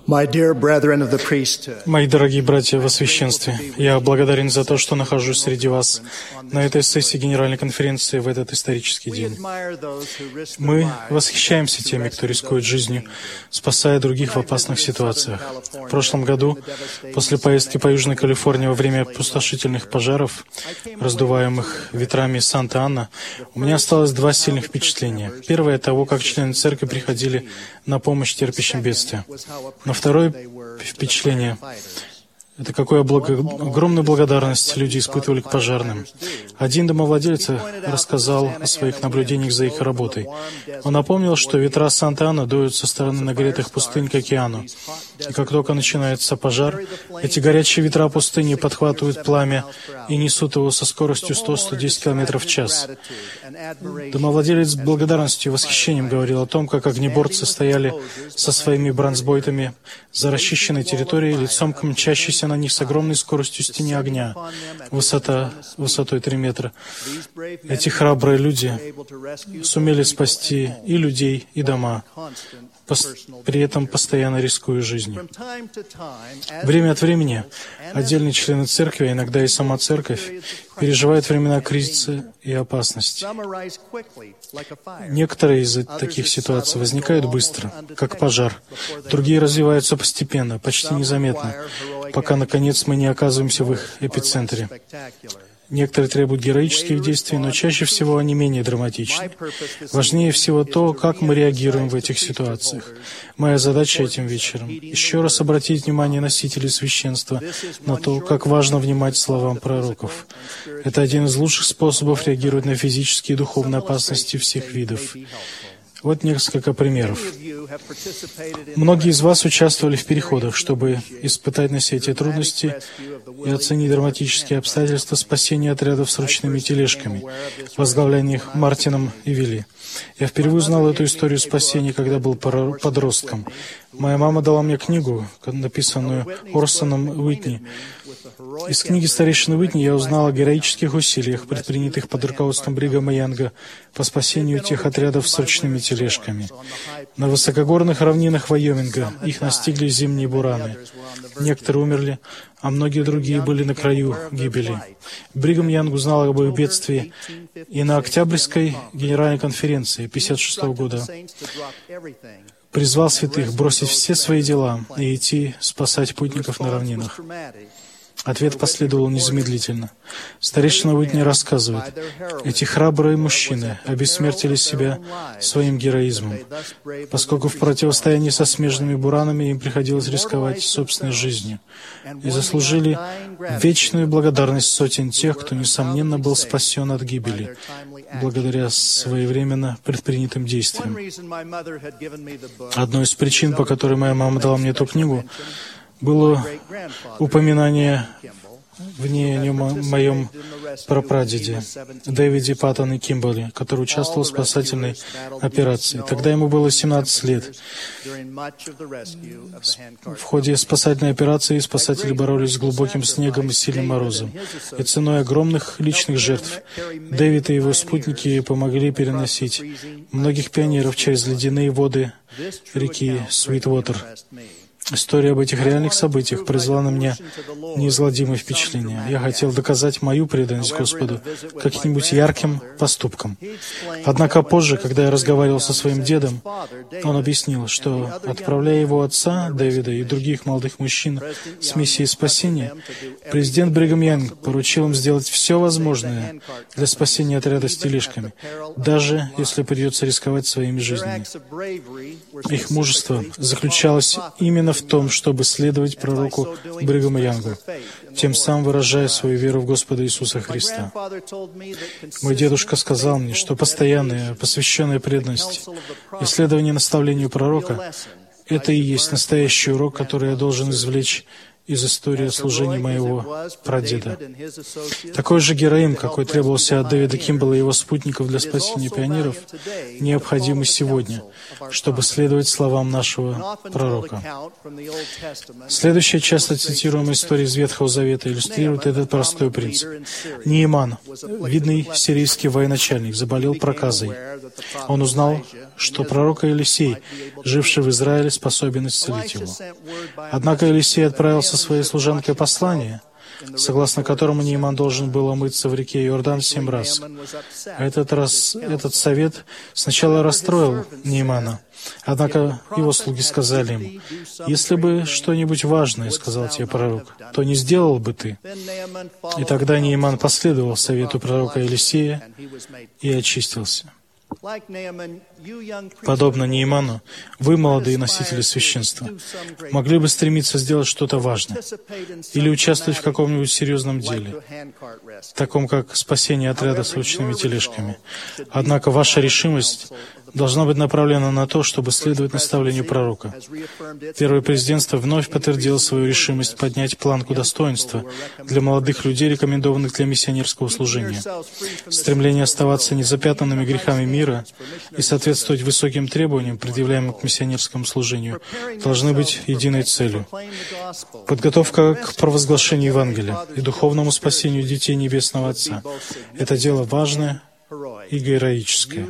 My dear brethren of the priesthood, Мои дорогие братья во священстве, я благодарен за то, что нахожусь среди вас на этой сессии Генеральной конференции в этот исторический день. Мы восхищаемся теми, кто рискует жизнью, спасая других в опасных ситуациях. В прошлом году, после поездки по Южной Калифорнии во время опустошительных пожаров, раздуваемых ветрами Санта-Ана, у меня осталось два сильных впечатления. Первое — того, как члены церкви приходили на помощь терпящим бедствия. Но второе впечатление — это какую огромную благодарность люди испытывали к пожарным. Один домовладелец рассказал о своих наблюдениях за их работой. Он напомнил, что ветра Санта-Ана дуют со стороны нагретых пустынь к океану. И как только начинается пожар, эти горячие ветра пустыни подхватывают пламя и несут его со скоростью 100-110 км в час. Домовладелец с благодарностью и восхищением говорил о том, как огнеборцы стояли со своими бронзбойтами за расчищенной территорией, лицом к мчащейся на них с огромной скоростью стене огня, высотой 3 метра. Эти храбрые люди сумели спасти и людей, и дома, при этом постоянно рискуя жизнью. Время от времени отдельные члены церкви, а иногда и сама церковь, переживают времена кризиса и опасности. Некоторые из таких ситуаций возникают быстро, как пожар. Другие развиваются постепенно, почти незаметно, пока, наконец, мы не оказываемся в их эпицентре. Некоторые требуют героических действий, но чаще всего они менее драматичны. Важнее всего то, как мы реагируем в этих ситуациях. Моя задача этим вечером — еще раз обратить внимание носителей священства на то, как важно внимать словам пророков. Это один из лучших способов реагировать на физические и духовные опасности всех видов. Вот несколько примеров. Многие из вас участвовали в переходах, чтобы испытать на себе те трудности и оценить драматические обстоятельства спасения отрядов с ручными тележками, возглавляемых Мартином и Вилли. Я впервые узнал эту историю спасения, когда был подростком. Моя мама дала мне книгу, написанную Орсоном Уитни. Из книги старейшины Уитни я узнал о героических усилиях, предпринятых под руководством Бригама Янга по спасению тех отрядов с ручными тележками. На высокогорных равнинах Вайоминга их настигли зимние бураны. Некоторые умерли, а многие другие были на краю гибели. Бригам Янг узнал об их бедствии и на Октябрьской Генеральной конференции 1956 года призвал святых бросить все свои дела и идти спасать путников на равнинах. Ответ последовал незамедлительно. Старейшина Уитни рассказывает: эти храбрые мужчины обессмертили себя своим героизмом, поскольку в противостоянии со смежными буранами им приходилось рисковать собственной жизнью, и заслужили вечную благодарность сотен тех, кто, несомненно, был спасен от гибели, благодаря своевременно предпринятым действиям. Одной из причин, по которой моя мама дала мне эту книгу, было упоминание в ней о моем прапрадеде Дэвиде Паттоне Кимбалли, который участвовал в спасательной операции. Тогда ему было 17 лет. В ходе спасательной операции спасатели боролись с глубоким снегом и сильным морозом. И ценой огромных личных жертв Дэвид и его спутники помогли переносить многих пионеров через ледяные воды реки Свитвотер. История об этих реальных событиях произвела на меня неизгладимое впечатление. Я хотел доказать мою преданность Господу каким-нибудь ярким поступком. Однако позже, когда я разговаривал со своим дедом, он объяснил, что, отправляя его отца, Дэвида, и других молодых мужчин с миссией спасения, президент Бригам Янг поручил им сделать все возможное для спасения отряда с тележками, даже если придется рисковать своими жизнями. Их мужество заключалось именно в том, чтобы следовать пророку Бригаму Янгу, тем самым выражая свою веру в Господа Иисуса Христа. Мой дедушка сказал мне, что постоянная, посвященная преданность и следование наставлению пророка — это и есть настоящий урок, который я должен извлечь из истории служения моего прадеда. Такой же героизм, какой требовался от Дэвида Кимбалла и его спутников для спасения пионеров, необходим и сегодня, чтобы следовать словам нашего пророка. Следующая часто цитируемая история из Ветхого Завета иллюстрирует этот простой принцип. Нееман, видный сирийский военачальник, заболел проказой. Он узнал, что пророк Елисей, живший в Израиле, способен исцелить его. Однако Елисей отправил со своей служанкой послание, согласно которому Нееман должен был омыться в реке Иордан 7 раз. Этот совет сначала расстроил Неемана. Однако его слуги сказали ему: «Если бы что-нибудь важное, — сказал тебе пророк, — то не сделал бы ты». И тогда Нееман последовал совету пророка Елисея и очистился. Подобно Нееману, вы, молодые носители священства, могли бы стремиться сделать что-то важное или участвовать в каком-нибудь серьезном деле, таком как спасение отряда с ручными тележками. Однако ваша решимость должна быть направлена на то, чтобы следовать наставлению пророка. Первое президентство вновь подтвердило свою решимость поднять планку достоинства для молодых людей, рекомендованных для миссионерского служения. Стремление оставаться незапятнанными грехами мира и соответствовать высоким требованиям, предъявляемым к миссионерскому служению, должны быть единой целью. Подготовка к провозглашению Евангелия и духовному спасению детей Небесного Отца — это дело важное и героическое.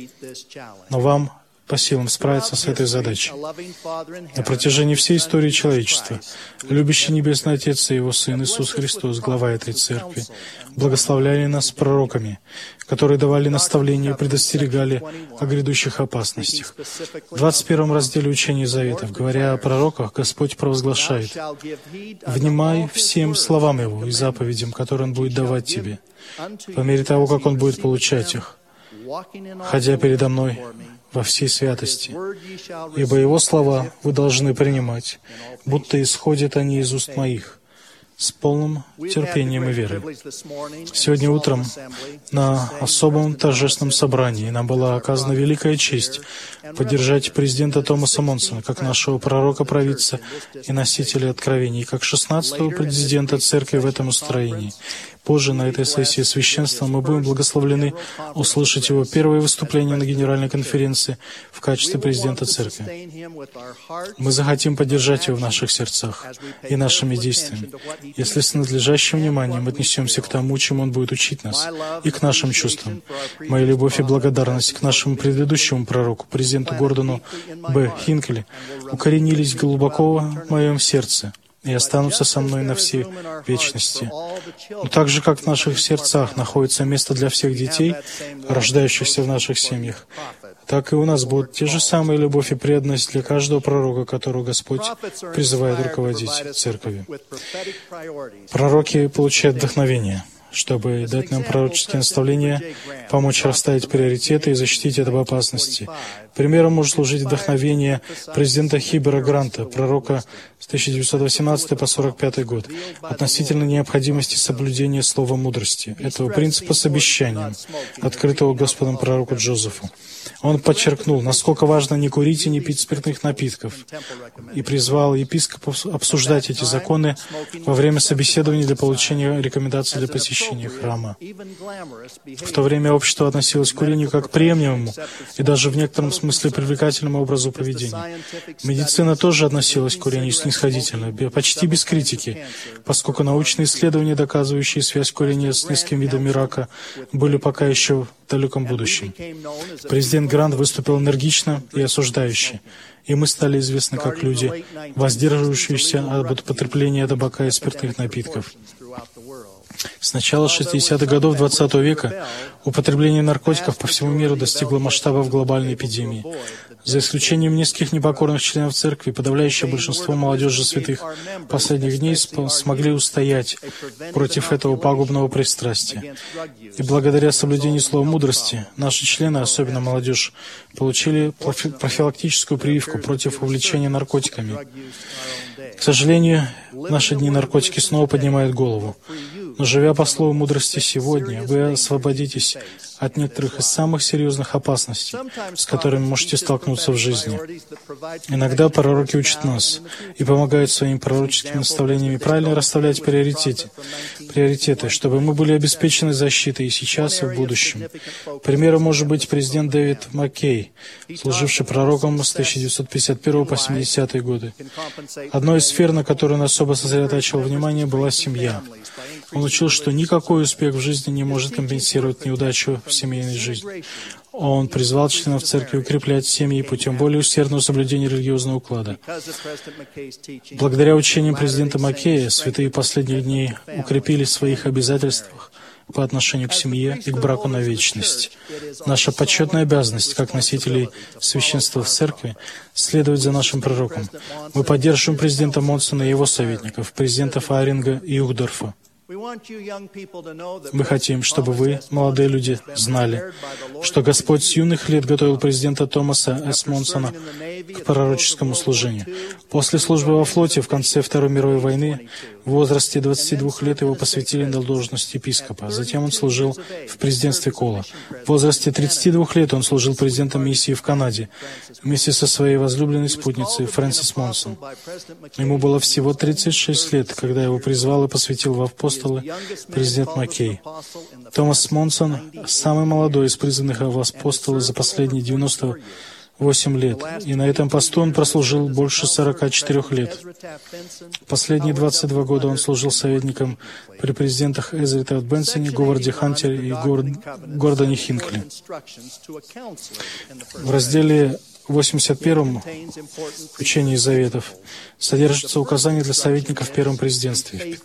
Но вам по силам справиться с этой задачей. На протяжении всей истории человечества любящий Небесный Отец и Его Сын Иисус Христос, глава этой церкви, благословляли нас пророками, которые давали наставления и предостерегали о грядущих опасностях. В 21 разделе Учения Заветов, говоря о пророках, Господь провозглашает: «Внимай всем словам Его и заповедям, которые Он будет давать тебе, по мере того, как Он будет получать их, ходя передо мной во всей святости. Ибо Его слова вы должны принимать, будто исходят они из уст моих, с полным терпением и верой». Сегодня утром на особом торжественном собрании нам была оказана великая честь поддержать президента Томаса Монсона как нашего пророка-провидца и носителя откровений, как 16-го президента церкви в этом устроении. Позже на этой сессии священства мы будем благословлены услышать его первое выступление на Генеральной конференции в качестве президента церкви. Мы захотим поддержать его в наших сердцах и нашими действиями, если с надлежащим вниманием отнесемся к тому, чему он будет учить нас, и к нашим чувствам. Моя любовь и благодарность к нашему предыдущему пророку, президенту Гордону Б. Хинкли, укоренились глубоко в моем сердце и останутся со мной на всей вечности. Но так же, как в наших сердцах находится место для всех детей, рождающихся в наших семьях, так и у нас будут те же самые любовь и преданность для каждого пророка, которого Господь призывает руководить церковью. Пророки получают вдохновение, чтобы дать нам пророческие наставления, помочь расставить приоритеты и защитить от опасности. Примером может служить вдохновение президента Хибера Гранта, пророка с 1918 по 1945 год, относительно необходимости соблюдения слова мудрости, этого принципа с обещанием, открытого Господом пророку Джозефу. Он подчеркнул, насколько важно не курить и не пить спиртных напитков, и призвал епископов обсуждать эти законы во время собеседований для получения рекомендаций для посещения храма. В то время общество относилось к курению как к приемлемому и даже в некотором смысле привлекательному образу поведения. Медицина тоже относилась к курению снисходительно, почти без критики, поскольку научные исследования, доказывающие связь курения с несколькими видами рака, были пока еще в далеком будущем. Президент Грант выступил энергично и осуждающе, и мы стали известны как люди, воздерживающиеся от употребления табака и спиртных напитков. С начала 60-х годов XX века употребление наркотиков по всему миру достигло масштабов глобальной эпидемии. За исключением нескольких непокорных членов церкви, подавляющее большинство молодежи святых последних дней смогли устоять против этого пагубного пристрастия. И благодаря соблюдению слова мудрости, наши члены, особенно молодежь, получили профилактическую прививку против увлечения наркотиками. К сожалению, в наши дни наркотики снова поднимают голову. Но живя по слову мудрости сегодня, вы освободитесь от некоторых из самых серьезных опасностей, с которыми можете столкнуться в жизни. Иногда пророки учат нас и помогают своими пророческими наставлениями правильно расставлять приоритеты, чтобы мы были обеспечены защитой и сейчас, и в будущем. Примером может быть президент Дэвид Маккей, служивший пророком с 1951 по 70-е годы. Одной из сфер, на которую он особо сосредотачивал внимание, была семья. Он учил, что никакой успех в жизни не может компенсировать неудачу в семейной жизни. Он призвал членов церкви укреплять семьи путем более усердного соблюдения религиозного уклада. Благодаря учениям президента Маккея, святые последних дней укрепились в своих обязательствах по отношению к семье и к браку на вечность. Наша почетная обязанность, как носителей священства в церкви, следовать за нашим пророком. Мы поддерживаем президента Монсона и его советников, президентов Айринга и Ухдорфа. Мы хотим, чтобы вы, молодые люди, знали, что Господь с юных лет готовил президента Томаса С. Монсона к пророческому служению. После службы во флоте в конце Второй мировой войны в возрасте 22 лет его посвятили на должность епископа. Затем он служил в президентстве Кола. В возрасте 32 лет он служил президентом миссии в Канаде вместе со своей возлюбленной спутницей Фрэнсис Монсон. Ему было всего 36 лет, когда его призвал и посвятил в апостолы президент Маккей. Томас Монсон — самый молодой из призванных в апостолы за последние 98 лет, и на этом посту он прослужил больше 44 лет. Последние 22 года он служил советником при президентах Эзре Тафт Бенсоне, Говарде Хантере и Гордоне Хинкли. В разделе 81 «Учение Заветов» содержатся указания для советников в первом президентстве.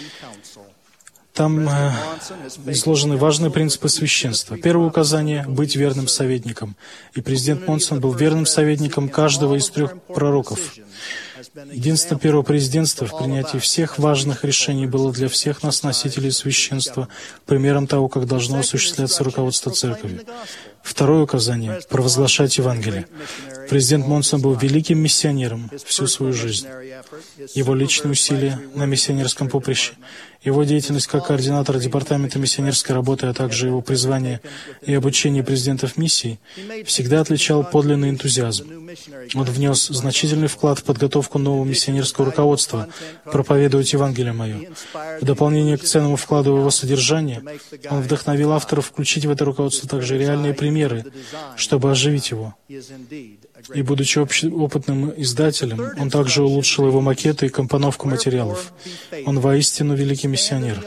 Там изложены важные принципы священства. Первое указание — быть верным советником. И президент Монсон был верным советником каждого из 3 пророков. Единство первого президентства в принятии всех важных решений было для всех нас, носителей священства, примером того, как должно осуществляться руководство церковью. Второе указание — провозглашать Евангелие. Президент Монсон был великим миссионером всю свою жизнь. Его личные усилия на миссионерском поприще, его деятельность как координатора Департамента миссионерской работы, а также его призвание и обучение президентов миссий всегда отличал подлинный энтузиазм. Он внес значительный вклад в подготовку нового миссионерского руководства проповедовать Евангелие мое. В дополнение к ценному вкладу в его содержание, он вдохновил авторов включить в это руководство также реальные примеры, чтобы оживить его. И, будучи опытным издателем, он также улучшил его макеты и компоновку материалов. Он воистину великий миссионер.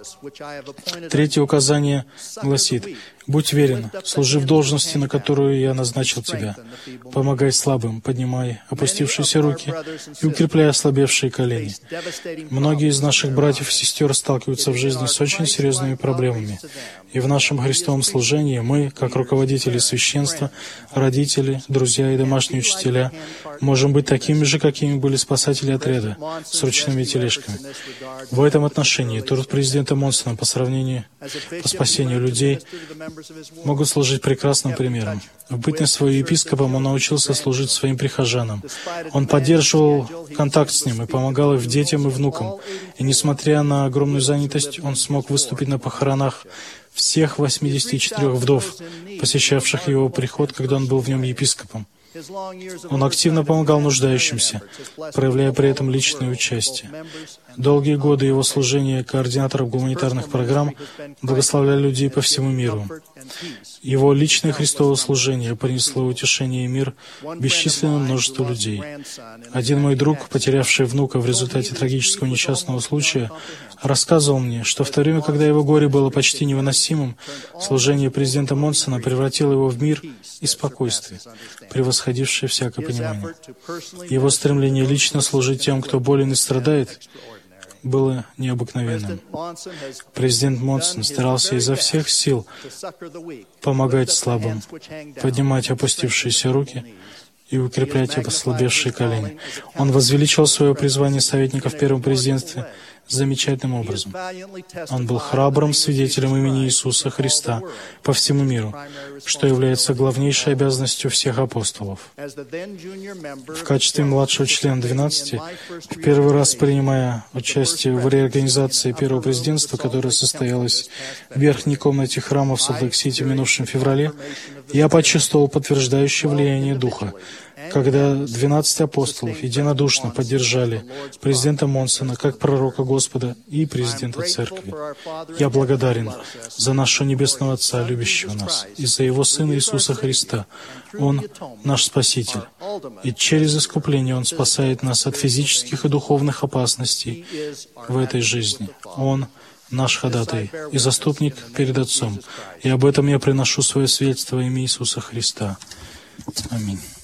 Третье указание гласит: «Будь верен, служи в должности, на которую я назначил тебя. Помогай слабым, поднимай опустившиеся руки и укрепляй ослабевшие колени». Многие из наших братьев и сестер сталкиваются в жизни с очень серьезными проблемами. И в нашем Христовом служении мы, как руководители священства, родители, друзья и домашние учителя, можем быть такими же, какими были спасатели отряда с ручными тележками. В этом отношении труд президента Монсона по спасению людей могут служить прекрасным примером. В бытность своим епископом он научился служить своим прихожанам. Он поддерживал контакт с ним и помогал их детям и внукам. И несмотря на огромную занятость, он смог выступить на похоронах всех 84 вдов, посещавших его приход, когда он был в нем епископом. Он активно помогал нуждающимся, проявляя при этом личное участие. Долгие годы его служения координатором гуманитарных программ благословляли людей по всему миру. Его личное Христово служение принесло утешение и мир бесчисленному множеству людей. Один мой друг, потерявший внука в результате трагического несчастного случая, рассказывал мне, что в то время, когда его горе было почти невыносимым, служение президента Монсона превратило его в мир и спокойствие, превосходившее всякое понимание. Его стремление лично служить тем, кто болен и страдает, было необыкновенным. Президент Монсон старался изо всех сил помогать слабым, поднимать опустившиеся руки и укреплять ослабевшие колени. Он возвеличил свое призвание советника в первом президентстве, замечательным образом. Он был храбрым свидетелем имени Иисуса Христа по всему миру, что является главнейшей обязанностью всех апостолов. В качестве младшего члена 12, в первый раз принимая участие в реорганизации первого президентства, которое состоялось в верхней комнате храма в Солт-Лейк-Сити в минувшем феврале, я почувствовал подтверждающее влияние Духа, когда 12 апостолов единодушно поддержали президента Монсона как пророка Господа и президента Церкви. Я благодарен за нашего Небесного Отца, любящего нас, и за Его Сына Иисуса Христа. Он наш Спаситель, и через искупление Он спасает нас от физических и духовных опасностей в этой жизни. Он наш ходатай и заступник перед Отцом, и об этом я приношу свое свидетельство во имя Иисуса Христа. Аминь.